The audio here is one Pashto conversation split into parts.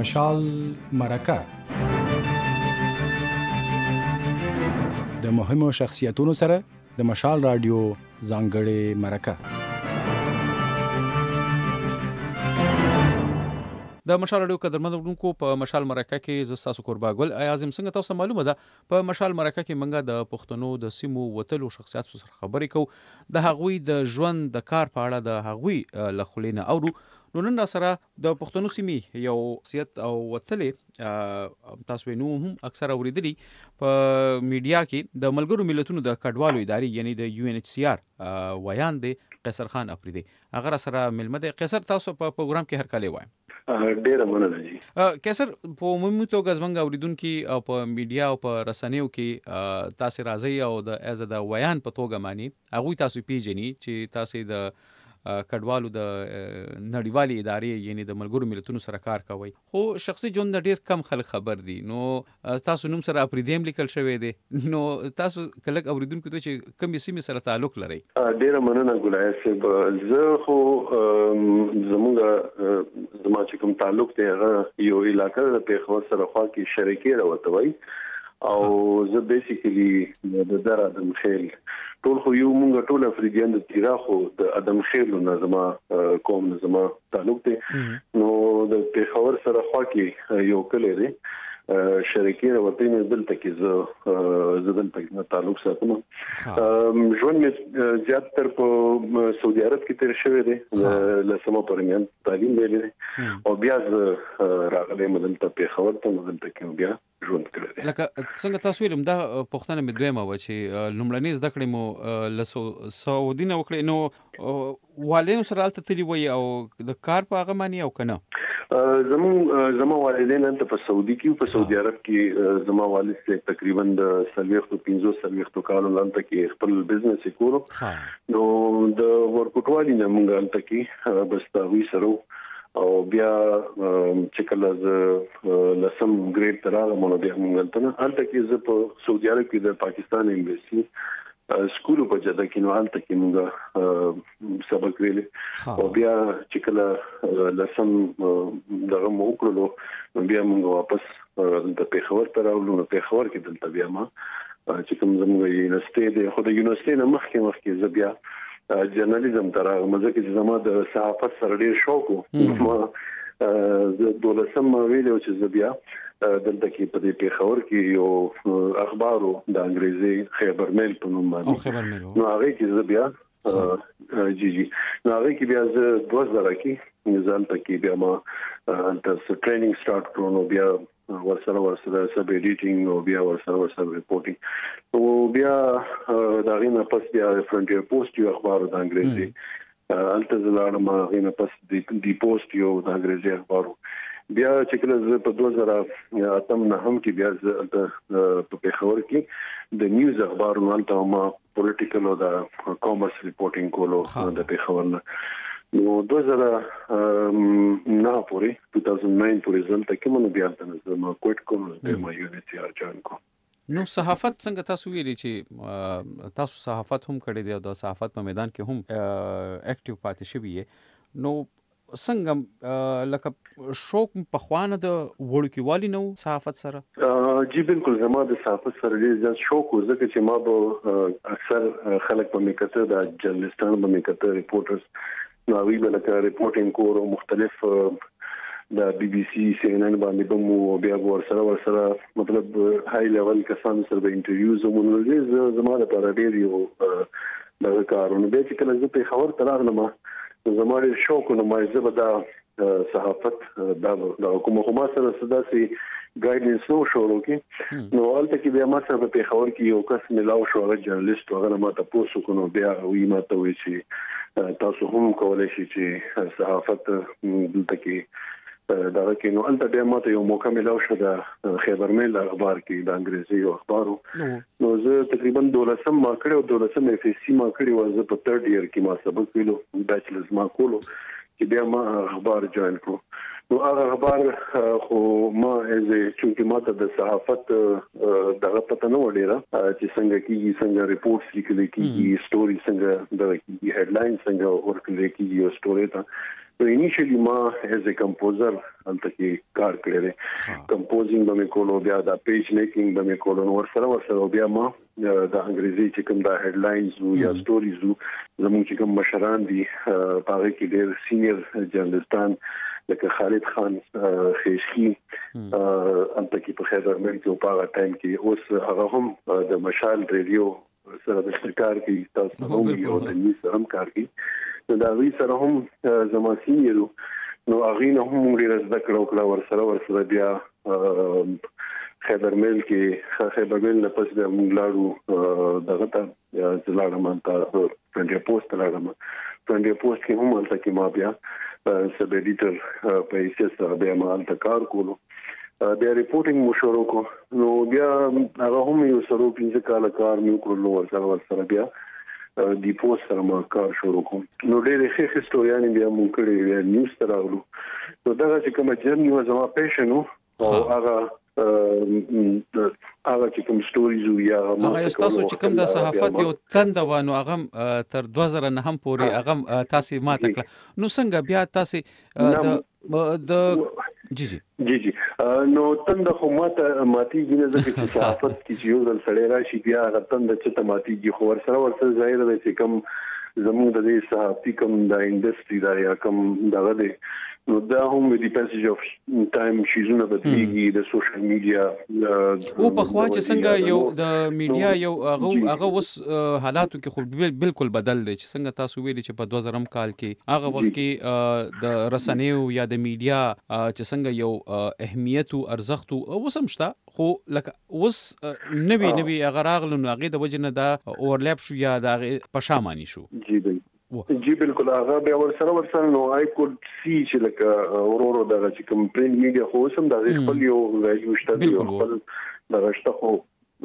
مشال مرکه د مهمو شخصیتونو سره د مشال رادیو ځانګړې مرکه. د مشال رادیو قدرمنونکو په مشال مرکه کې ز تاسو قرباګل اعظم څنګه تاسو معلومه ده په مشال مرکه کې منګه د پښتنو د سیمو وتلو شخصیت سره خبرې کو د هغوی د ژوند د کار په اړه د هغوی لخلینه اورو. نو نن سره د پښتنو سیمې یو شخصیت او وتلې تاسو نو هم اکثر اوریدلی په میډیا کې د ملګرو ملتونو د کډوالو ادارې یعنی د UNHCR ویان دی قیصر خان افریدی. هغه سره ملمه دی. قیصر تاسو په پروګرام کې هر کله وایم ډیره مننه جی. قیصر په عمومي توګه زمونږ اوریدونکو او په میډیا او په رسنیو کې تاسو راځي او د از د ویان په توګه مانی هغه تاسو پیژني چې تاسو د کډوالو د نړیوالې ادارې یعنی د ملګرو ملتونو سره کار کوي خو شخصي ژوند ډیر کم خلک خبر دي. نو تاسو نوم سره افریدیم لیکل شوی دی. نو تاسو کله اوریدونکو ته چې کوم سیمه سره تعلق لري؟ ډیره مننه ګلای صاحب. زه خو زما چې کوم تعلق دی هغه یو علاقې د پیښور سره خوا کې شریکي راوتوي او زه بیسیکلی د در ادم خیل ټول خو یو مونږ ټول افریدیان د تیرا خو د ادم خیل نظم قوم نظم تعلق دی. نو د پیښور سره خوا کې یو کلی دی شریکي راوتی نه دلته کې زه دلته تعلق ساتم. ژوند مې زیات تر په سعودي عرب کې تیر شوی دی لسمه پرمیان تعلیم ویلې او بیا راغلی مدلته پیښور ته مدلته کې بیا ژوند کړی. لکه څنګه تاسو ویلم دا پښتنه مې دویمه و چې لومړنۍ زده کړې مو له سعودي نه وکړې. نو والدینو سره الته تللی وي او د کار په هغه معنی او کنه؟ زما والدین هم په سعودي کې په سعودي عرب کې زما والد څخه تقریبا د 15 کالو لاندې کې خپل بزنس وکړو. نو د ورکوټوالي نه مونږ الته کې بس تاوي سره او بیا چې کله ز لسم ګریډ تر هغه مونږ بیا مونږ الته کې زه په سعودي عرب کې د پاکستان ایمبیسي سکول په جده کې نو الته کې مونږ سبق ویل او بیا چې کله لسم دغه مو وکړو بیا مونږ واپس د پیښور ته راغلو. نو پیښور کې دلته بیا ما چې کوم زموږ یونیورسيټي دی خو د یونیورسيټي نه مخکې زه بیا جرنالیزم تر هغه مزه کې زما د صحافت سره ډیر شوق وو. ما د دولسم ویلو چې زه بیا دلته کې په دې پیښور کې یو اخبارو د انګریزي خبر میل په نوم باندې نو هغه کې زه بیا نو هغه کې بیا زه 2000 کې ځان ته کې بیا ما تاسو ټریننګ سٹارټ کړو. نو بیا ورسره سب ایډیټینګ او بیا ورسره ریپورټینګ او بیا دا غینه پس بیا فرنټیر پوسټ یو اخبار د انګریزي الته زلاړم غینه پس دی پوسټ یو د انګریزي اخبارو بیا چې کله زه په 2008 نه هم کې بیا په پیښور کې د نیوز اخبارونو الته ما پولیټیکل او د کامرس ریپورټینګ کولو د پیښور نه. نو 2009 پورې 2009 پورې ځل تک مونږ بیا د ما کوټ کوم د ما UNHCR جوائن کوم. نو صحافت څنګه تاسو ویلي چې تاسو صحافت هم کړی دی او د صحافت په میدان کې هم اکټیو پاتې شوی یې. نو څنګه لکه شوق په خوانه د وړوکیوالي نو صحافت سره؟ جی بالکل زما د صحافت سره ډیر زیات شوق و ځکه چې ما به اکثر خلک په میکته د جرنالستانو په میکته ریپورټرز نو وی بلکې ریپورټینګ کورو مختلف د BBC CNN باندې بمو بیا ورسره مطلب هاي لیول کسان سره به انټرویوز ومنځ زما لپاره ډیر یو د کارونه به چې کله زه په خبر تراغلم زما ډیر شوق نو ما زه به دا صحافت د حکومت سره صداسي ګایډنس نو شروع کی نو البته کې بیا ما سره په خبر کې یو کس ملاو شو هغه جرنالست هغه ما ته پوښتنه کوي بیا وی ما ته وی چې تاسو هم کولای شئ چې صحافت دلته کې دا کې نو البته بیا ما ته یو موقع ملاو شو د خبر میل اخبار کې د انګریزي اخبارو نو زه تقریبا 12 ما کړو 12 FSC ما کړو زه په 3rd ایئر کې ما سبق ویلو بیچلرز ما کولو چې بیا ما اخبار جوائن کړو. نو هغه خبر خو ما چې ماته د صحافت دغه پته نه وړي چې څنګه کیږي څنګه ریپورټس لیکل کیږي ستوري څنګه د هډلاین څنګه ورکل کیږي یو ستوري ته نو انیشلی ما as a composer البته کې کار کړی دی کمپوزینګ به مې کولو بیا د پیج میکینګ به مې کولو ورسره بیا ما د انګریزي چې کوم د هډلاینز یا ستوریز زموږ چې کوم مشران دي هغه کې ډېر سینیئر جرنالستان لکه خالد خان خیشکی البته کې په خیبر ملک او په هغه ټایم کې اوس هغه هم د مشال ریډیو سره د کار کوي تاسو هم یو د نیوز هم کار کوي نو دا وی سره هم زما سینیرو نو هغه نه هم موږ زده کړو ورسره بیا خیبر مل نه پس د موږ لاړو دغه ته زلاړم ته فرنډیا پوسټ لاړم فرنډیا پوسټ کې هم البته کې ما بیا سب ایډیټر په ایسه بیا ما البته کار کولو بیا ریپورټینګ مشورو کو نو بیا هغه هم یو سره 15 کال کار مې وکړلو ورسره بیا دی پوسټ سره ما کار شروع کوم نو ډېر ښه هیستوریان بیا مونږ کړی نیوز ته راغلو نو دا چې کوم جرنی و زما پیشن او هغه چې کوم ستوریز یا هغه تاسو چې کوم د صحافت یو تند وانه هغه تر 2009 هم پورې هغه تاسو ماته کړ نو څنګه بیا تاسو د جی نو تند خو ماتي ګینه چې صحافت کې یو ځل سړی راشي بیا تند چې تماتي خو ورسره ظاهر دی چې کوم زموږ د دې صحافي کوم د انډستری دا یا کوم دغه دی نو دا هم د پاسیج اف ټایم شیزونه بدلیږي د سوشل میډیا او په خوا چې څنګه یو د میډیا یو هغه وس حالاتو کې خو بالکل بدل دی چې څنګه تاسو ویلي چې په 2000 کال کې هغه وخت کې د رسنیو یا د میډیا چې څنګه یو اهمیت او ارزښت او وسمشته خو لکه وس نوی هغه راغلو نو هغه د وجنه دا اورلپ شو یا د پښامانی شو جی بالکل هغه بیا ورسره نو آی کوډ سی چې لکه اورورو دغه چې کوم پرینټ میډیا خو سم د خپل یو ویلیو شته خپل دغه شته خو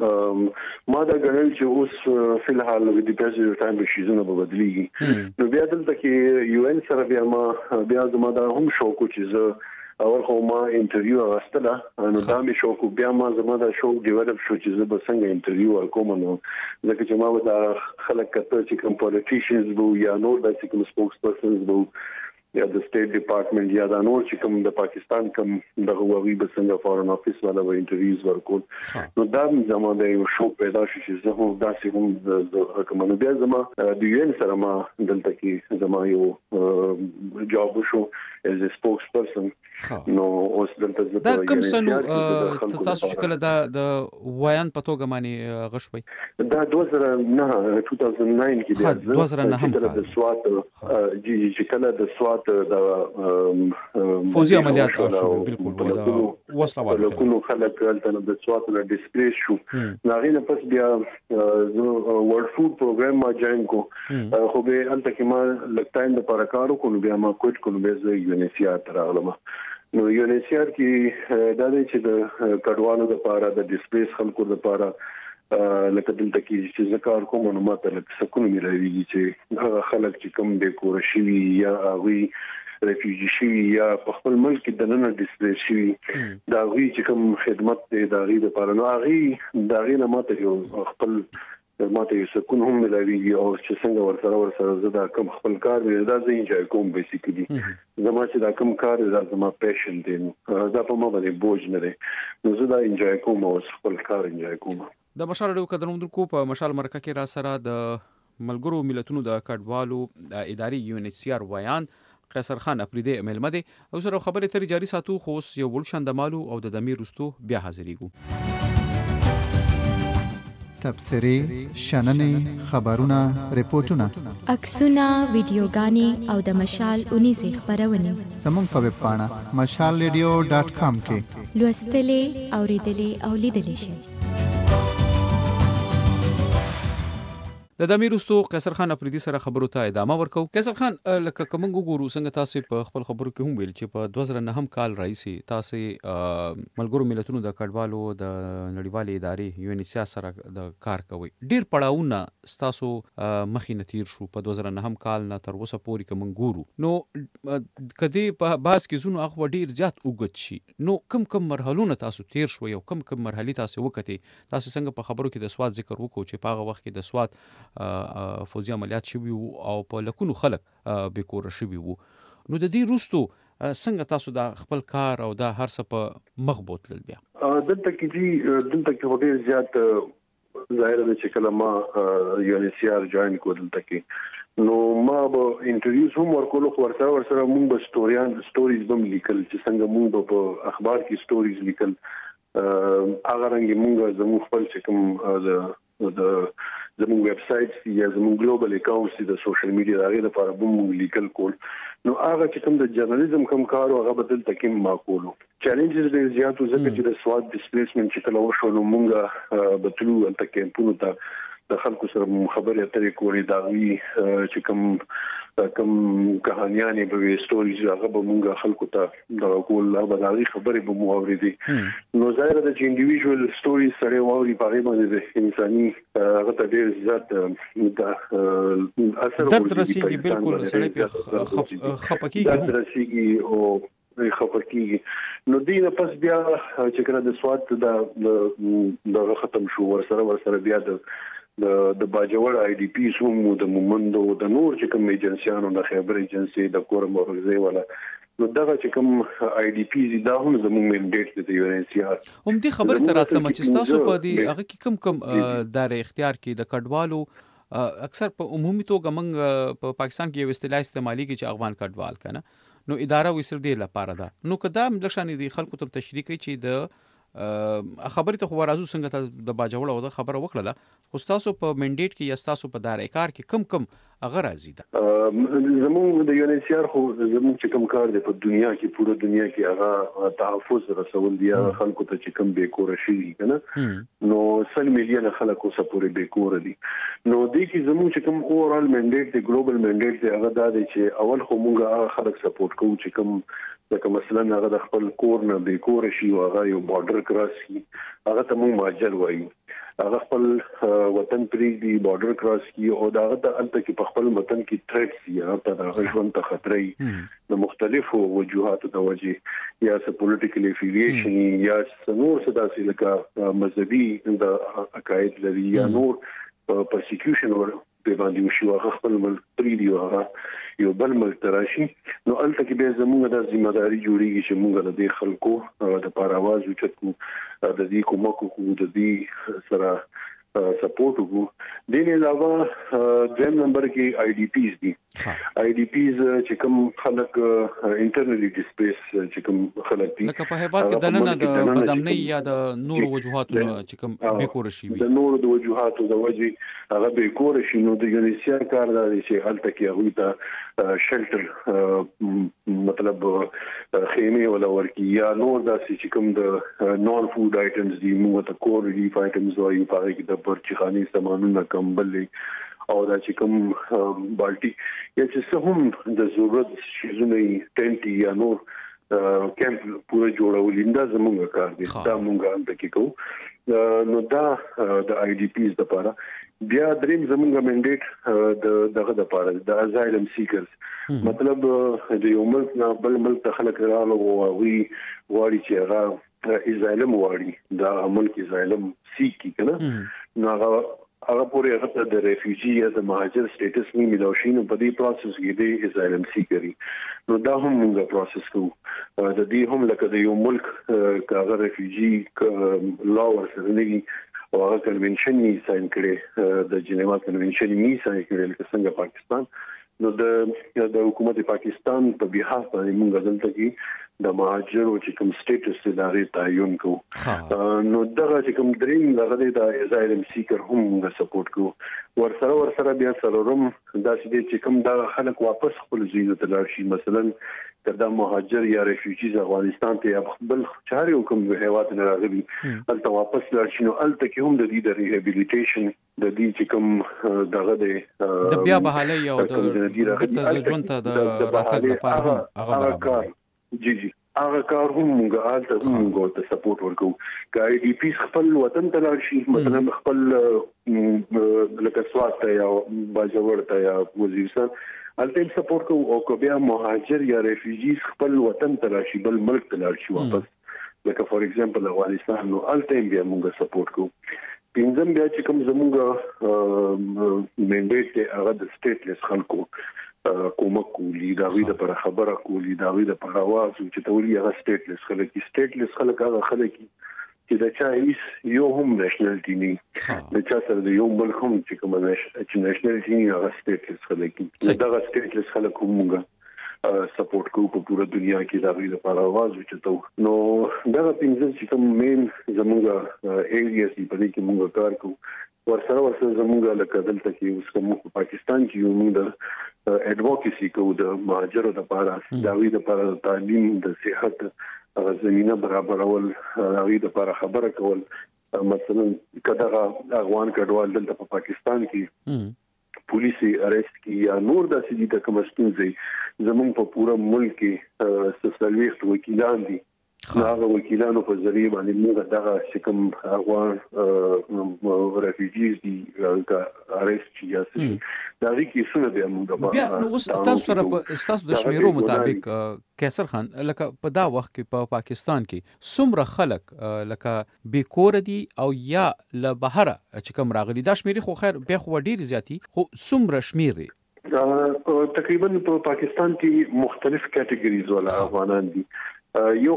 ما دا غنل چې اوس فلحال د پاسیج ټایم شیزونه به بدلیږي نو بیا دلته کې یو ان سره بیا زما دا هم شو کو چې اور خو ما انټرویو واستله نو دا مې شو کو بیا ما زما دا شو ډیولپ شو چې زه به څنګه انټرویو ورکوم نو ځکه چې ما به دا خلک کته چې کوم پولیټیشنز وو یا نور د کوم سپوکس پرسنز وو یا د سټیټ ډپارټمنټ یا د نور چې کوم د پاکستان کوم د غوړي به څنګه فارن افیس والا به انټرویوز ورکول نو دا زما د یو شو پیدا شو چې زه هم داسې هم د کوم بیا زما د یو ان سره ما دلته کې زما یو جاب شو as a spokesperson نو اوس دلته دا کوم سنو تاسو چې کله د وایان په توګه باندې غشوي دا 2009 کې بیا 2009 هم د سوات چې کله د سوات د فوزي عملیات شو بالکل وسله والا کوم خلک دلته د سوات نه ډیسپلیس شو ناغینه پس بیا ورلد فود پروګرام ما جوائن کو خو به انت کې ما لګتاین د پرکارو کو بیا ما کوټ کو به یونیسیار راغلم نو یونیسیار کې دا چې د کډوالو لپاره د ډیسپلیس خلکو لپاره لکه دلته کې چې ذکر کوم نو ماته لکه سکون ملایوي چې هغه خلک چې کوم د کورشي یا هغه ریفیوجی شي یا په خپل ملک د نن ډیسپلیس شي دا غوي چې کوم خدمت د ادارې لپاره نو هغه دا غي ماته یو خپل ماته یو سکون هم ملایوي او چې څنګه ورسره زدا کوم خپل کار دا زه انجوای کوم بیسیکلی زما چې دا کوم کار زما پیشن دی دا په ما باندې بوج نه دی نو زه دا انجوای کوم او خپل کار انجوای کوم د مشال ډیو قدرمندو کو په مشال مرکه کې را سره د ملګرو ملتونو د کډوالو اداري یونیسیار وایان قیصر خان اپریدي ملمده او سره خبرې تر جاري ساتو خو یو ول شندمالو او د دمیر رستو بیا حاضرېګو تبصرې شننې خبرونه ریپورتونه عکسونه ویډیوګانې او د مشال 19 خبرونه زموږ په ویب پاڼه mashalradio.com کې لوستلې اوریدلې او لیدلې شئ د دمیر وستو قیصر خان افریدي سره خبرو ته ادامه ورکو. قیصر خان لکه کوم ګورو څنګه تاسو په خپل خبرو کې هم ویل چې په 2009 کال راځي تاسو ملګرو ملتونو د کډوالو د نړیوالې ادارې UNHCR سره د کار کوي. ډیر پړاوونه تاسو مخې نتیر شو په 2009 کال نه تر اوسه پورې کوم ګورو. نو کدی په باز کې زونو هغه ډیر زیات وګت شي. نو کم مرحلونه تاسو تیر شو یو کم مرحلي تاسو وکړي. تاسو څنګه په خبرو کې د سواد ذکر وکړو چې په هغه وخت کې د سواد فوزي عملیات شوي او په لکونو خلک بیکور شوي وو. نو د دې وروستو څنګه تاسو دا خپل کار او دا هر څه په مخ بوتلل بیا؟ دلته کې ډیر زیات ظاهر ده چې کله ما UNHCR جوائن کو دلته کې نو ما به انټرویوز هم ورکول خو ورسره مونږ به سټوریز بم لیکل چې څنګه مونږ په اخبار کې سټوریز لیکل هغه رنګ مونږ زموږ خپل چې کوم د زموږ ویب سټ یا زموږ ګلوبل اکاونټس د سوشل میډیا هغه لپاره مونږ لیکل کول. نو هغه چې کوم د جرنالیزم کوم کار هغه بدل تکیم ما کولو. چیلنجز ډیر زیات وزګه چې د سواد ډیسپلیسمنت چې کله وشو نو مونږه بتلو الته کېمپونو ته د خلکو سره خبرې اترې کولې دا وی چې کوم کہانیانې به سټوریز هغه به مونږه خلکو ته دا کول لا بداري خبرې به مو اورېدي. نو ظاهر ده چې انډیویډوال سټوریز سره واوري په باندې د انساني هغه ته ډیر زیات اثر درد رسیږي. بالکل سړی په خپکیږي درد رسیږي او خپکیږي. نو دینه پس بیا چې کله د سواد د ختم شو ورسره بیا د باجوړ IDP سومو د مومندو د نور چې کوم ایجنسیانو د خبر ایجنسی د کورم ورغزي ولا نو دغه چې کوم IDP دا هم زموږ منډیټ دی UNHCR هم دې خبره تر راتلم چې تاسو په دې هغه کې کوم دار اختیار کې د کډوالو اکثر په عمومي توګه موږ په پاکستان کې یو اصطلاح استعمالي کې چې افغان کډوال کنه نو اداره وسر دی لپاره ده. نو کدا ملشان دي خلکو ته تشریح کوي چې د خبرې ته خو راځو څنګه د باجوړ او د خبره وکړه خو تاسو په منډیټ کې یا تاسو په دایره کار کې کم هغه راځي ده. زموږ د UNHCR خو زموږ چې کوم کار دی په دنیا کې پوره دنیا کې هغه تحفظ رسول دی خلکو ته چې کوم بیکور شي کنه نو 100 میلیون خلکو سپورې بیکور دي. نو دې کې زموږ چې کوم اورال منډیټ دی ګلوبل منډیټ دی هغه دا دی چې اول خو موږ هغه خلک سپورټ کوو چې کوم لکه مثلا هغه د خپل کور نه بیکور شي او هغه یو بارډر کراس کی هغه ته موږ ماجر وایي هغه خپل وطن پرې دی بارډر کراس کی او دا هغه ته الته کې په خپل وطن کې ثریټس یا ته د ژوند ته خطرې د مختلفو وجوهاتو د وجې یا س پولیټیکل افیلیشن یا نور څه داسې لکه مذهبي د عقاید لري یا نور پرسیکیوشن ور په باندې وشي هغه خپل ملک پرې دی هغه یو بل ملک راشي نو الته کې به زموږ د ځمېداري جوړیږي چې موږ د خلکو د پاره आवाज وچتو د دې کومک کو د دې سره سپورټ وکړو. د دې علاوه دویم نمبر کې IDPs دي. IDPs چې کوم خلک انټرنلی ډیسپلیس چې کوم خلک دي لکه په هیواد کې دننه د بدامنۍ یا د نور وجوهاتو چې کوم بیکور شي د نور د وجوهاتو د وجې هغه بیکور شي نو د UNHCR کار دی چې الته کې هغه ته شلټر مطلب خیمه ولا ورکی یا نور داسې چې کوم د نون فود آیټمز دي موږ ته کور ریلیف آیټمز وایي په هغه کې د برچخاني سامانونه کمبل او دا چې کوم بالټي یا چې څه هم د ضرورت شیزونه ټنټ یا نور کیمپ پوره جوړول دا زموږ کار دی دا موږ هم پکې کوو. نو دا د IDPs لپاره بیا دریم زموږ منډیټ دغه لپاره د ازایلم سیکرز مطلب د یو ملک نه بل ملک ته خلک راغلو او وی واړي چې هغه ازایلم واړي دا ملک ازایلم سیکی کنه نو هغه پورې هغه د ریفیوجی یا د مهاجر سټیټس نه ملو شي نو په دې پروسس کې د ازایلم سیکري نو دا هم موږ پروسس کوو د دې هم لکه د یو ملک کاغه ریفیوجی لا ورسره نه او هغه کنونشن یې ساين کړي د جنیوا کنونشن یې ساين کړي لکه څنګه پاکستان نو د حکومت پاکستان په بیا باندې موږ دلته کې د مهاجرو چې کوم سټیټس لري تعین کو نو دغه چې کوم دریم دغه د ازایلم سیکر هم موږ سپورټ کو ورسره بیا سرورم دا چې کوم د خلک واپس خپل ځای ته لاړ شي مثلا کدا مهاجر یا ریفیوجیز افغانستان ته خپل چاري کوم هیواد نه راغلي الته واپس لاړ شي نو الته کې هم د دې د ریهابیلیټیشن د دې چې کوم دغه د بیا بحالي او د بیرته ژوند ته د راتګ لپاره هغه برابر جی هغه کار هم موږ موږ ته سپورټ ورکو کای ډي پی خپل وطن ته لاړ شي مثلا خپل لکه سوات ته یا باجوړ ته یا وزیرستان البته سپورټ کوو او کو بیا مهاجر یا ریفیوجیز خپل وطن ته راشي بل ملک ته لاړ شي واپس لکه فور ایگزامپل افغانستان نو البته بیا موږ سپورټ کوو پینځم بیا چې کوم زموږ منډیټ ته هغه د سټیټ لیس خلکو کومک کولی دا غوډه پر خبره کولی دا غوډه پر आवाज چې تولي هغه سټیټ لیس خلک هغه خلک چې د چا هیڅ یو هم نېشنلټی نه د چا سره د یو بل هم چې کوم نېشنلټی نه هغه سټیټ لیس خلک دا سټیټ لیس خلک هم سپورټ کوو په پوره دنیا کې دا غوډه پر आवाज وچتو نو دا پینځه چې کوم مین زموږ ایریاز په دې کې موږ کار کوو ورسره زموږ لکه دلته کې اوس کوم په پاکستان کې یو موږ اډوکیسي کوو د مهاجرو لپاره دا غوډه لپاره تعلیم د صحت زمينه برابرول غوډه لپاره خبره کول مثلا کله افغان کډوال دلته په پاکستان کې پولیسي اریسټ کی یا نور د سړي د کومستونځي زمون په پورا ملک کې سلويخت وکیلان دي هغه وکیلانو په ذریعہ باندې موږ دغه کوم افغان ریفیوجیز دي اریسټ یا دا کې څونه دی موږ بیا اوس تاسو سره تاسو د شمیرو مطابق کیسر خان لکه په دا وخت کې په پاکستان کې څومره خلک لکه بیکور دي او یا له بهره چې کوم راغلي دا شمیرې خو خیر به خو ډیر زیاتی خو څومره شمیرې تقریبا په پاکستان کې مختلف کټګوریز ولا افغانان دي یو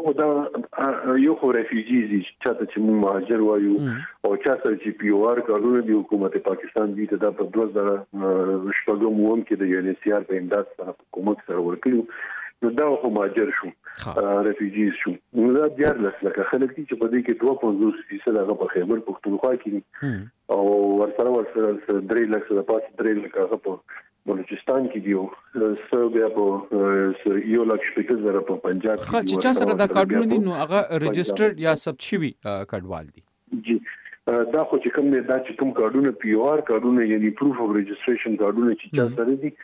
ریفیوجیز چې موږ مهاجر وایو او چې سره چې پی او آر کارونه دی حکومت پاکستان دی ته د 2000 شپږم ووم کې د یو ان سی آر په امداد سره حکومت سره ورکړو نو دا خو مهاجر شو ریفیوجیز شو نو دا ډیر لکه خلک چې په دې کې 2.5% هغه په خیبر پختونخوا کې او ورسره 3 لک د پاس 3 لک هغه په بلوچستان کې دیو سو بیا په یو لک شپږ زره په پنجاب کې چې چا سره دا کارډونه دي نو هغه ريجسترډ یا ثبت شوی کډوال دي جی دا خو چې کوم نه دا چې کوم کارډونه پی او آر کارډونه یعنی پروف اف ريجستریشن کارډونه چې چا سره دي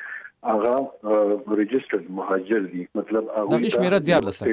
هغه ريجسترډ مهاجر دي مطلب هغه د شمیره 14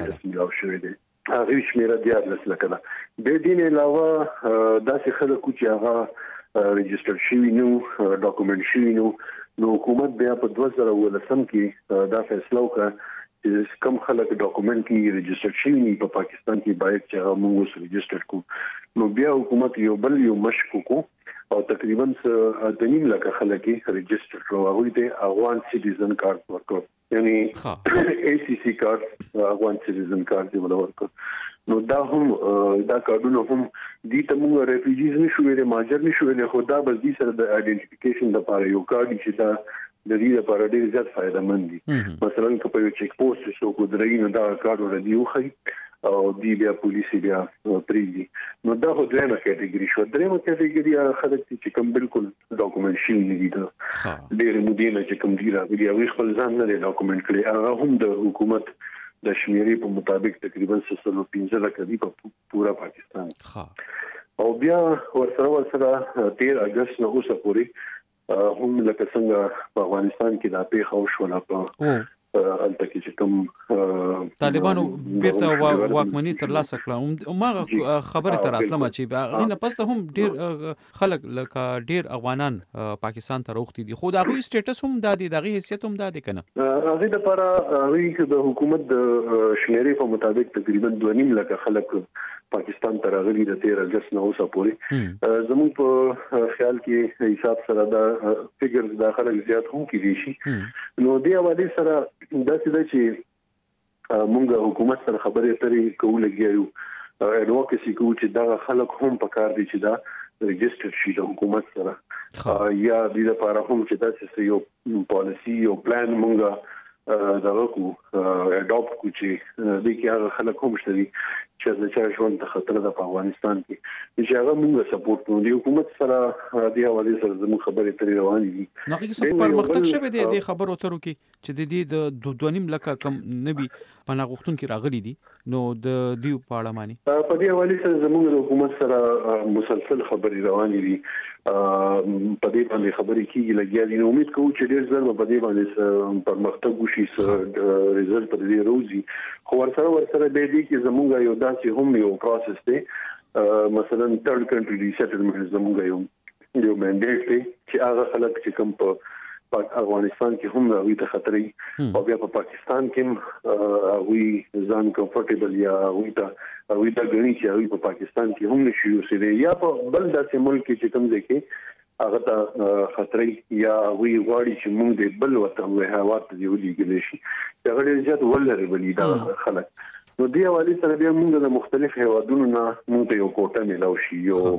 هغه شمیره 14 کله به دین علاوه داسې خلکو چې هغه ريجستر شوی نو ډاکومېنټ شوی نو حکومت بیا په 2019 کې دا فیصله وکړه چې کم خلک ډاکومېنټ کې ريجستر شوی په پاکستان کې باید چې هغه موږ ريجستر کو نو بیا حکومت یو مشکو کو او تقریبا د نیم لک خلک ريجستر کړو هغه ته افغان سټیزن کارت ورکړ یعنی ای سی سی کارت افغان سټیزن کارت دی ورکړ نو دا هم دا کارډونه هم دي ته موږ ریفیوجیز نشو ویل ماجر نشو ویل خو دا بس دي سره د آئیډنټیفیکیشن لپاره یو کارت چې دا د دې لپاره ډیر زیات فائدہ مند دي مثلا که په یو چیک پوسټ شو کو درې نه دا کارت ورته یو خي او دی بیا پولیسي بیا پریږي نو دا خو درېمه کټګوري شو درېمه کټګوري خلک چې کوم بالکل ډاکومېنټ شي نه دي دا ډیر مودینه چې کوم دی راغلي او خپل ځان نه ډاکومېنټ کړي هغه هم د حکومت د شمیرې په مطابق تقریبا 15 لک دی په پورا پاکستان او بیا ورسره 13 اگست نو اوسه پوری هم لکه څنګه په افغانستان کې د پیښ او شو نه البته چې کوم طالبانو بیرته واکمنۍ تر لاسه کړه ما خبره تر اتلم چې غینه پسته هم ډیر خلک لکه ډیر افغانان پاکستان ته روختي دي خو دا غوي سټیټس هم دادي دغه حیثیت هم دادي کنه هغه د لپاره هغه د حکومت د شمیرې په مطابق تقریبا 2.5 لک خلک پاکستان ته راغلي د 13 اگست نو اوسه پورې زموږ په خیال کې حساب سره دا فګرز داخله زیات هم کیږي شي نو دی حواله سره دا چې موږ حکومت سره خبرې اترې کولګیو اډوکیسي کوو چې دا خلک هم په کار دي چې دا ريجستر شي د حکومت سره یا د لپاره هم چې دا یو پالیسی او پلان موږ دغه کو اډاپټ کو چې د کې هغه خلک هم شته چې د چا ژوند ته خطر ده په افغانستان کې چې هغه موږ سپورټ کوو. د حکومت سره د حوالې سره زموږ خبرې ترې روانې دي. نو هغه څه پرمختګ شوه د خبرو اترو کې چې د دې د 2.5 لک کم نبي پناه غوښتونکو راغلي دي. نو د دیو په اړه معنی په دې حوالې سره زموږ د حکومت سره مسلسل خبرې روانې دي. په دې باندې خبرې کیږي لګیا دي. نو امید کوو چې ډېر ژر په دې باندې پرمختګ وشي، ریزلټ په دې روزي. خو ورسره به دي چې زموږ یو داسې هم یو پروسس دی، مثلا ثird country resettlement زموږ یو منډیټ دی چې هغه خلک چې کوم په افغانستان کې هم راوي ته خطرې او بیا په پاکستان کې وی ځان کمفورټیبل یا وی دا غني چې وی په پاکستان کې هم نشي اوسېدي یا په بل داسې ملک چې کوم ځای کې هغه ته خطرې یا وی غواړي چې موږ د بل وطن وه هوا ته دی ولېږل شي. دا غړي زیات ولر بلی دا خلک. نو دی حواله سره بیا موږ د مختلف هوادونو نه موږ ته یو کوټه ملاو شي،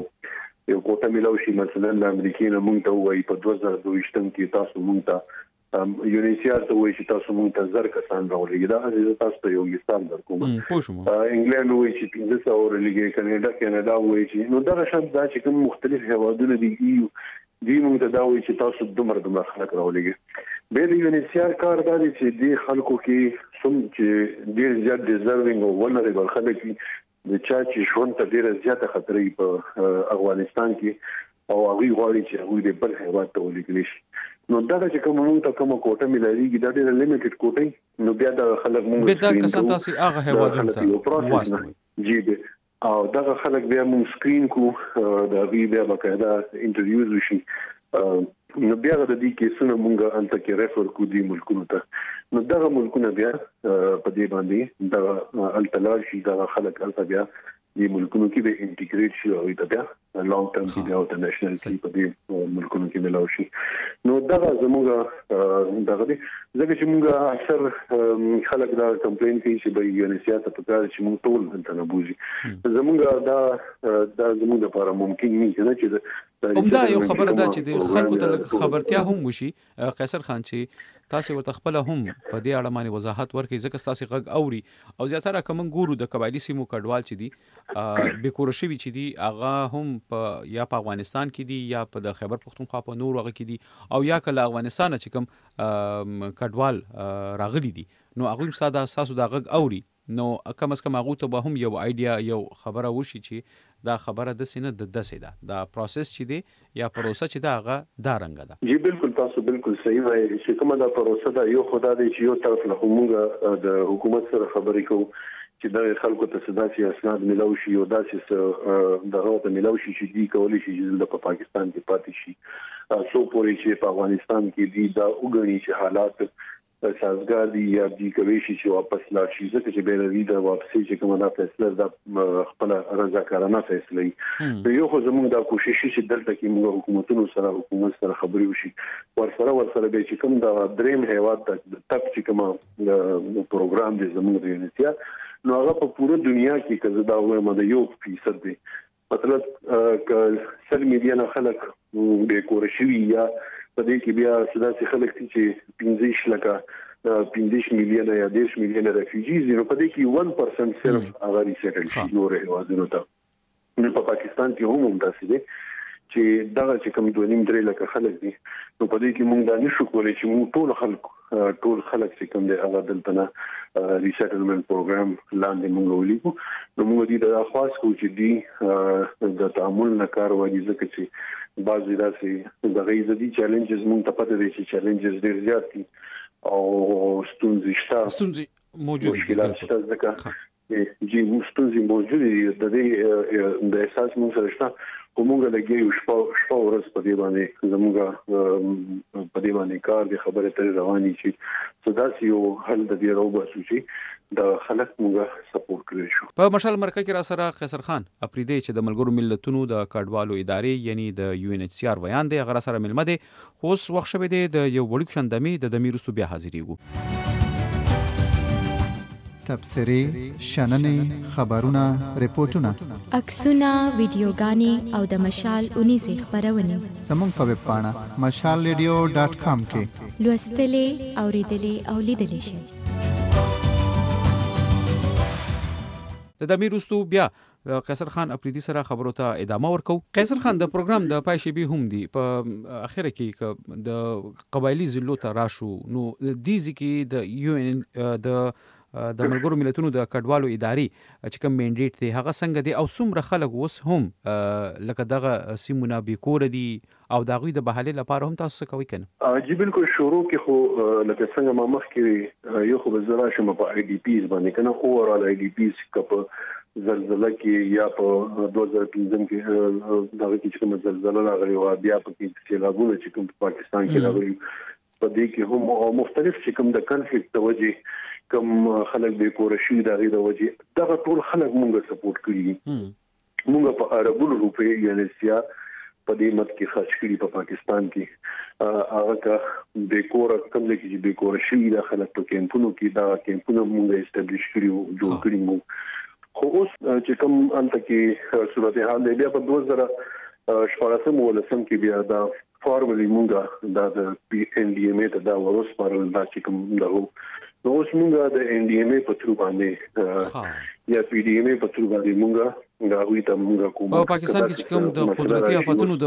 یو کوټه ملاو شي. مثلا د امریکای نه موږ ته وایي په 2022 کې تاسو موږ ته یونیسیار ته وایي چې تاسو موږ ته زر کسان راولېږي. دا تاسو ته یو مثال درکوم. انګلند وایي چې 1500 ورلېږي، کاناډا وایي چې نو دا شان دا چې کوم مختلف هوادونه دي موږ ته دا وایي چې تاسو دومره خلک راولېږي. به د یونیسیار کار دا دی چې د خلکو کې څوم چې ډیر زیات ډیزرvinګ او ولنریبل خلک دي د چا چې ژوند ته ډیر زیات خطرې په افغانستان کې او هغه غواړي چې هغه د بل هیواد ته ولېږل شي. نو دا چې کوم موږ ته کومه کوټه ملایږي دا ډیر لیمیټډ کوټه. نو بیا دا خلک موږ به دا کسان تاسو هغه هیوادونو ته واسطه جی او دا خلک بیا موږ سکرین کو دا بیا باقاعده انټرویوز وشي. نو بیا د دې کیسونو مونږه انت کې ریفر کو دي ملکونو ته. نو دغه ملکونه بیا په دې باندې د التلار شي دا خلک الته بیا د ملکونو کې به انټیګریټ شي او دا بیا لانګ ټرم کې بیا د نېشنل کې په دې ملکونو کې ملاوي شي. نو دغه زموږه دغه دي ځکه چې موږ اکثر خلک دا کمپلین کوي چې به یونیسیار ته پکار چې موږ ټول انت نه بوزي. زموږ دا زموږ لپاره ممکن نه چې دا یو خبره ده چې د خلکو ته خبرتیا هم وشي. قیصر خان چې تاسو ورته خپل هم په دې اړه باندې وضاحت ورکړئ ځکه تاسو غږ اوري او زیاتره کوم ګورو د قبایلی سیمو کډوال چې دي بیکورشي چې دي هغه هم یا په افغانستان کې دي یا په د خیبر پختونخوا په نور هغه کې دي او یا کله افغانستان چې کوم کډوال راغلي دي نو هغه ساده اساسو د غږ اوري. نو کم از کم هغه ته به هم یو آیډیا یو خبره وشي چې دا خبره د سینه د دسه ده دا پروسس چې دی یا پروسه چې دا هغه دا رنګ ده. جی بالکل تاسو بالکل صحیح وایي چې کومه دا پروسه ده. یو خدای دې چې یو طرف له موږ د حکومت سره خبرې کوو چې د خلکو ته سداسي اسناد ملاوي شي او داسې دغه ته ملاوي شي چې دی کولی شي چې په پاکستان کې پاتې شي. سو پورې چې په افغانستان کې دی دا وګڼي چې حالات سازګار دي یا دي کوي چې واپس لاړ شي ځکه چې به لري دا واپسي چې کومه دا فیصله د خپل رضاکارانه فیصله وي. یو خو زموږ دا کوشش چې دلته کې موږ حکومت سره خبرې وشي ورسره به چې کوم دا دریم هیواد د تک چې کوم پروګرام دی زموږ د یونیسیار نو هغه په پوره دنیا کې کزه دا وایم د 1% دی. مطلب ک 100 میلیونه خلک به کورشي یا په دې کې بیا سداسي خلک چې 15 لکه 15 میلیونه یا 10 میلیونه ریفیوجیز نو په دې کې 1% صرف هغه ریسیټل شي نور هیوادونو ته. نو په پاکستان کې هم داسې دي چې دا چې کوم 2.5 لکه خلک دي نو په دې کې موږ دا نشو کولای چې موږ ټول خلک چې کوم دي هغه دلته نه ریسیټلمنت پروګرام لاندې موږ ولیکو. نو موږ دې دا خاص کوو چې دی د تعامل نه کار وایي ځکه چې بعضی داسې د غیزدي چیلنجز مونږ ته پته دي چې چیلنجز ډیر زیات دي او ستونزې موجود دي. مشکلات شته ځکه چې ستونزې موجود دي د دې د احساس مونږ سره شته کومه لګي شپه ورځ په دې باندې زموږه کار د خبره تر رواني چې سداسي یو حل د دې راوباسو چې د خلک موږ سپورټ کړی شو. په مشال مرکه کې را سره قیصر خان اپریدي چې د ملګرو ملتونو د کډوالو ادارې یعنی د UNHCR ویان دی غره سره ملمه دی خو وخت شوه دی د یو وړوک شندمي د دمیرستو بیا حاضرېږو. تبصرې شننې خبرونه ریپورتونه عکسونه ویډیوګانې او د مشال 19 خبرونه زموږ په ویب پاڼه mashalradio.com کې لوستلې اوریدلې او لیدلې شئ. د دمیر وروستو بیا قیصر خان اپریدي سره خبرو ته ادامه ورکو. قیصر خان د پروګرام د پای شیبي هم دی په اخره کې د قبایلی ضلعو ته راشو نو د ځکه د یو ان د ملګرو ملتونو د کډوالو اداري چې کوم منډیټ دی هغه څنګه دی او څومره خلک اوس هم لکه دغه سیمونه بیکور دي او د هغوی د بحالې لپاره هم تاسو څه کوئ کنه؟ جی بالکل شروع کې خو لکه څنګه ما مخکې یو خو به زه راشم په آی ډي پیز باندې کنه اوورال آی ډي پیز په زلزلہ کې یا په 2015 کې دغه کې کوم زلزلہ راغلی او بیا په کې سیلابونه چې کوم په پاکستان کې راغلي په دې کې هم مختلف چې کوم د کنفلیکټ د وجې کوم خلک به کور شي د وجې دا ټول خلک مونږ سپورټ کړي مونږ په عربو روپې یعنی سیا په دې مت کې خرج کړي په پاکستان کې هغه کا به کور کوم لکه چې به کور شي د خلک په کیمپونو کې دا کیمپونه مونږ استابلیش کړي او جوړ کړي مو خو اوس چې کوم انت کې صورتحال دی بیا په 2014 ولسم کې بیا دا فارملی مونږه د پی ان ډي ام ای ته دا ورس پرل دا چې کوم دغه نو اوس مونږه د ان ډي ام ای په تر باندې یا پی ډي ام ای په تر باندې مونږه دا وی ته مونږه کوم په پاکستان کې چې کوم د قدرتي آفاتونو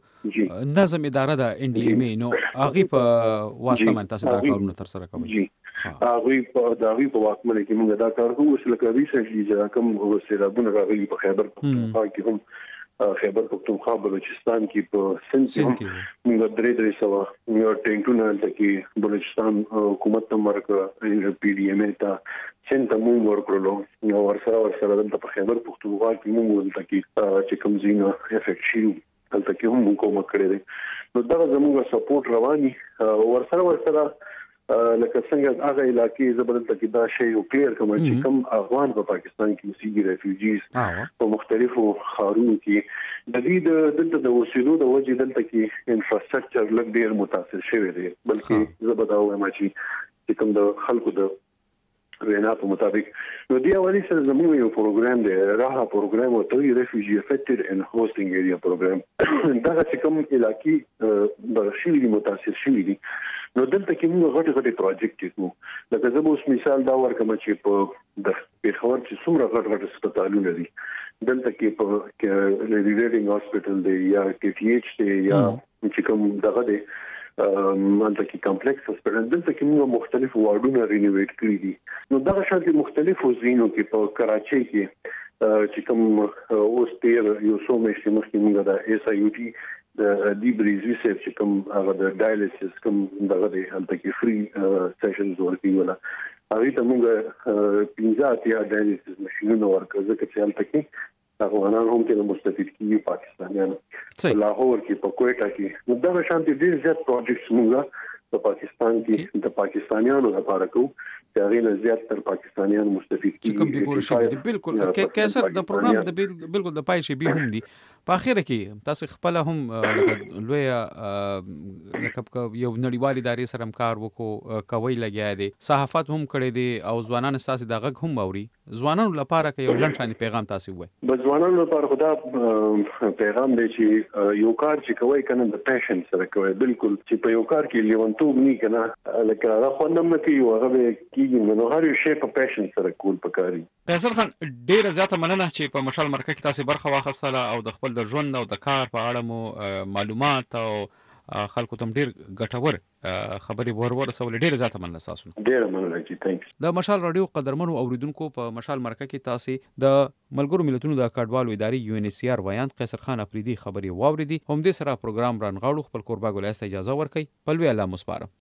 د نظم اداره د ان ډي ام ای نو هغه په واسطه باندې تاسو دا کارونه تر سره کوي. هغه په داوی په واکمنه کې مونږه دا کار کوو چې لکه ریسنټلی چې کوم سیلابونه راغلي په خیبر پختونخوا کې هم خیبر پختونخوا بلوچستان کې په سند کې موږ درې سوا یو ټینټونه کې بلوچستان حکومت ته ورکړه پی ډي ام ای ته څنګه موږ ورکړلو نو ورسره د خیبر پختونخوا کې موږ ولته چې کوم زینو افیکټ شي دلته کې هم کوم کړی دی نو دا زموږ سپورټ رواني ورسره لکه څنګه هغه علاقې زبردست کې دا شی او کلیر کوم چې کوم افغان په پاکستان کې اوسېږي ریفیوجیز په مختلفو خارونو کې د دې د وسیلو د وجې دلته کې انفراستراکچر لږ ډیر متاثر شوی دی بلکې زبرداو ما چې کوم د خلکو د وینا په مطابق نو دی اولی سره زموږ یو پروګرام دی راها پروګرام او ته ریفیوجی افیکټډ ان هوستینګ ایریا پروګرام دا چې کوم علاقې برشي متاثر شوی دي نو دلته کې موږ غټ پروجیکټ کوو لکه زه اوس مثال دا ورکوم چې په د پیښور چې څومره غټ هسپتالونه دي دلته کې په ریډینګ هاسپټل دی یا کې ټي ایچ دی یا چې کوم دغه دی مانته کې کمپلیکس هسپتال دلته کې موږ مختلف وارډونه رینوویټ کړی دي نو دغه شانتي مختلفو زینو کې په کراچۍ کې چې کوم اوس تیر یو څو میاشتې مخکې موږ د اس ای یو ټي د دی بریزوی سیف چې کوم هغه د ډایالیسس کوم دغه دی هلته کې فری سیشنز ورکوي ولا هغه ته موږ 15 ډایالیسس ماشينونه ورکړو ځکه چې هلته کې افغانان هم کې مستفید کیږي پاکستانیان په لاهور کې په کوټا کې نو دا شانتي ډیر زیات پروجیکټس موږ په پاکستان کې د پاکستانیانو لپاره کوو چې هغه نه زیات تر پاکستانیان مستفید کیږي کوم به ګور شي بالکل کیسر د پروګرام د بالکل د پای شي به هم دي په اخر کې تاسو خپل هم لوی لکه یو نړیوال ادارې سره کار وکړو کوي لګیا دي صحافت هم کړي دي او ځوانان تاسو د غږ هم اوري ځوانانو لپاره کې یو لنډ پیغام تاسو وای د ځوانانو لپاره خدا پیغام دی چې یو کار چې کوي کنه د پیشن سره کوي بالکل چې په یو کار کې لیونتوب نه کنه لکه هغه خوندم نه کوي هغه کیږي نو هر یو شی په پیشن سره کول پکاري. قیصر خان ډیر زیاته مننه چې په مشال مرکه کې تاسو برخه واخیستله او د خپل د ژوند او د کار په اړه مو معلومات او خلکو ته ډیر ګټور خبرې ورسول ډیر زیاته مننه تاسو. ډیر مننه چې تانکس. د مشال رادیو قدرمنو اوریدونکو په مشال مرکه کې تاسو د ملګرو ملتونو د کډوالو اداري یو ان سی آر ویاند قیصر خان اپریدي خبرې واوریدي هم دې سره پروګرام رانغاړو خپل قربا ګولایسته اجازه ورکړي په لوی الله مسپارم.